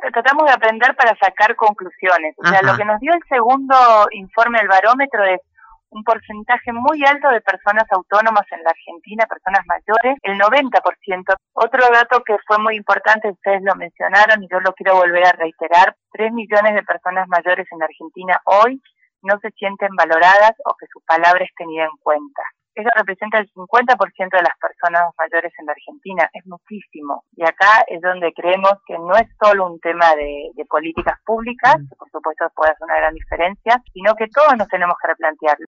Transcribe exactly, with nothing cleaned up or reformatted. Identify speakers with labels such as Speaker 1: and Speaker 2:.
Speaker 1: tratamos de aprender para sacar conclusiones. O sea,
Speaker 2: Ajá.
Speaker 1: lo que nos dio el segundo informe del barómetro es un porcentaje muy alto de personas autónomas en la Argentina, personas mayores, el noventa por ciento. Otro dato que fue muy importante, ustedes lo mencionaron y yo lo quiero volver a reiterar, tres millones de personas mayores en Argentina hoy no se sienten valoradas o que su palabra es tenida en cuenta. Eso representa el cincuenta por ciento de las personas mayores en la Argentina, es muchísimo. Y acá es donde creemos que no es solo un tema de, de políticas públicas, que por supuesto puede hacer una gran diferencia, sino que todos nos tenemos que replantear